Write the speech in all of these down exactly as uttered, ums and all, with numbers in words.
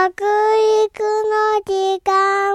育の時間。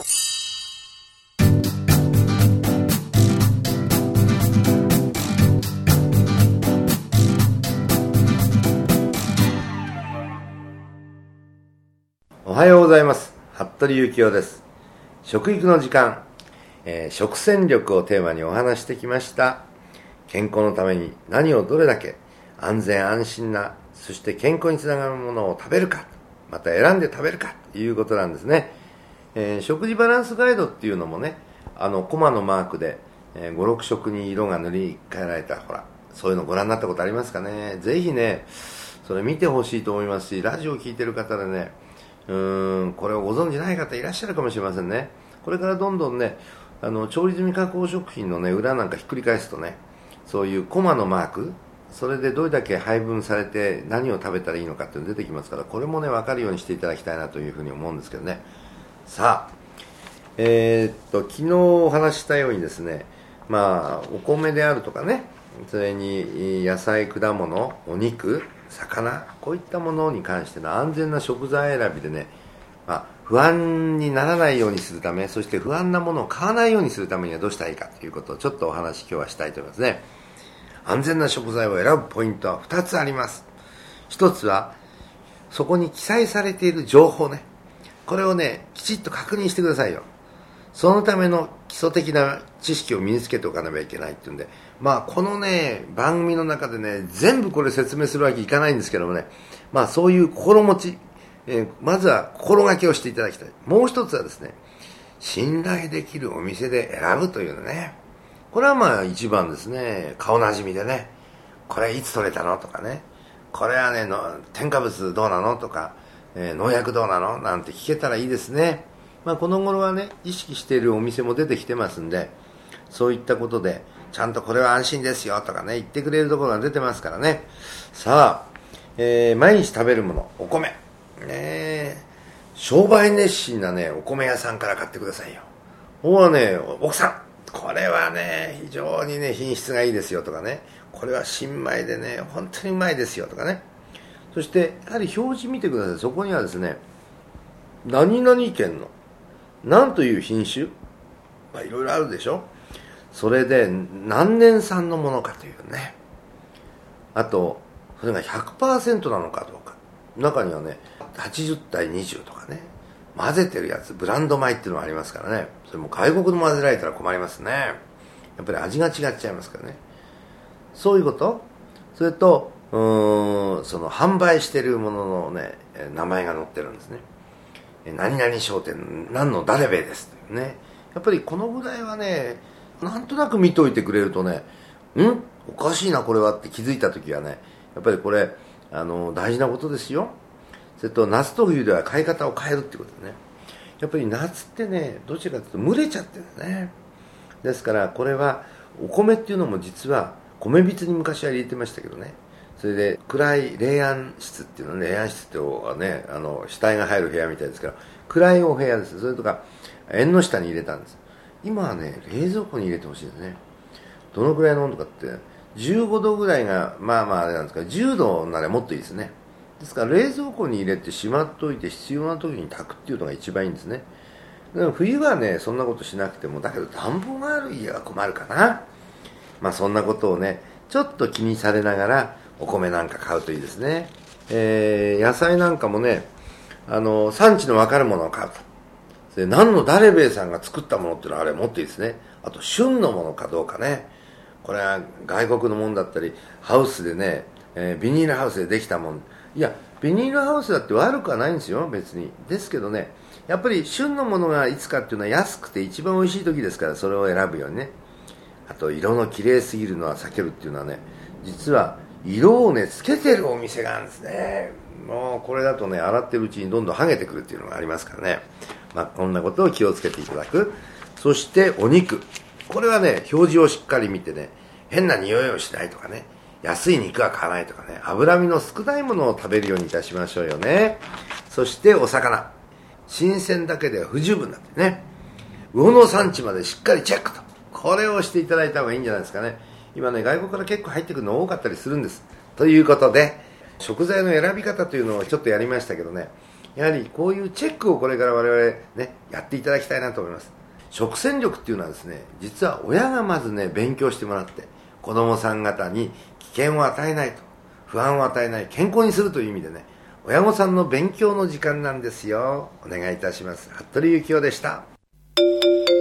おはようございます。服部幸男です。食育の時間、えー、食戦力をテーマにお話してきました。健康のために何をどれだけ安全安心な、そして健康につながるものを食べるか、また選んで食べるかということなんですね。えー、食事バランスガイドっていうのもね、あのコマのマークで、えー、ご、ろく色に色が塗り替えられた、ほら、そういうのご覧になったことありますかね。ぜひね、それ見てほしいと思いますし、ラジオを聞いてる方でね、うーんこれをご存じない方いらっしゃるかもしれませんね。これからどんどんね、あの調理済み加工食品のね裏なんかひっくり返すとね、そういうコマのマーク、それでどれだけ配分されて何を食べたらいいのかっていうの出てきますから、これもね分かるようにしていただきたいなというふうに思うんですけどね。さあ、えー、っと昨日お話ししたようにですね、まあお米であるとかね、それに野菜、果物、お肉、魚、こういったものに関しての安全な食材選びでね、まあ、不安にならないようにするため、そして不安なものを買わないようにするためにはどうしたらいいかということをちょっとお話今日はしたいと思いますね。安全な食材を選ぶポイントはふたつあります。ひとつはそこに記載されている情報ね、これをねきちっと確認してくださいよ。そのための基礎的な知識を身につけておかなきゃいけないっていうんで、まあこのね番組の中でね全部これ説明するわけいかないんですけどもね、まあそういう心持ち、えー、まずは心がけをしていただきたい。もう一つはですね、信頼できるお店で選ぶというのね、これはまあ一番ですね。顔なじみでね、これいつ取れたのとかね、これはねの添加物どうなのとか、えー、農薬どうなのなんて聞けたらいいですね。まあ、この頃はね意識しているお店も出てきてますんで、そういったことでちゃんとこれは安心ですよとかね言ってくれるところが出てますからね。さあ、えー、毎日食べるもの、お米ね、商売熱心なねお米屋さんから買ってくださいよ。ほらね、奥さんこれはね非常にね品質がいいですよとかね、これは新米でね本当にうまいですよとかね。そしてやはり表示見てください。そこにはですね、何々県の何という品種、まあいろいろあるでしょ。それで何年産のものかというね、あとそれが ひゃくパーセント なのかどうか。中にはねはちじゅうたいにじゅうとかね混ぜてるやつ、ブランド米っていうのがありますからね、それも外国の混ぜられたら困りますね。やっぱり味が違っちゃいますからね。そういうこと。それとうーんその販売してるもののね名前が載ってるんですね。何々商店何の誰べですというね。やっぱりこのぐらいはねなんとなく見といてくれるとね、んおかしいなこれはって気づいた時はね、やっぱりこれあの大事なことですよ。それと夏と冬では買い方を変えるってことでね、やっぱり夏ってねどちらかというと蒸れちゃってるんですね。ですからこれはお米っていうのも実は米びつに昔は入れてましたけどね、それで暗い冷暗室っていうのね、冷暗室ってはねあの死体が入る部屋みたいですから暗いお部屋です。それとか縁の下に入れたんです。今はね冷蔵庫に入れてほしいですね。どのくらいの温度かってじゅうごどぐらいがまあまああれなんですが、じゅうどならもっといいですね。ですから冷蔵庫に入れてしまっといて必要な時に炊くっていうのが一番いいんですね。でも冬はねそんなことしなくても、だけど暖房がある家は困るかな。まあそんなことをねちょっと気にされながらお米なんか買うといいですね。えー、野菜なんかもね、あの産地の分かるものを買うと。で何の誰べえさんが作ったものっていうのはあれもっといいですね。あと旬のものかどうかね。これは外国のものだったりハウスでね、えー、ビニールハウスでできたもの、いやビニールハウスだって悪くはないんですよ別に。ですけどね、やっぱり旬のものがいつかっていうのは安くて一番おいしい時ですから、それを選ぶようにね。あと色の綺麗すぎるのは避けるっていうのはね、実は色をねつけてるお店があるんですね。もうこれだとね洗ってるうちにどんどん剥げてくるっていうのがありますからね。まあこんなことを気をつけていただく。そしてお肉、これはね表示をしっかり見てね、変な匂いをしないとかね、安い肉は買わないとかね、脂身の少ないものを食べるようにいたしましょうよね。そしてお魚、新鮮だけでは不十分なんでね、魚の産地までしっかりチェックと、これをしていただいた方がいいんじゃないですかね。今ね外国から結構入ってくるの多かったりするんです。ということで食材の選び方というのをちょっとやりましたけどね、 やはりこういうチェックをこれから我々ねやっていただきたいなと思います。食戦力っていうのはですね、実は親がまずね勉強してもらって子供さん方に危険を与えないと、不安を与えない、健康にするという意味でね、親御さんの勉強の時間なんですよ。お願いいたします。服部幸男でした。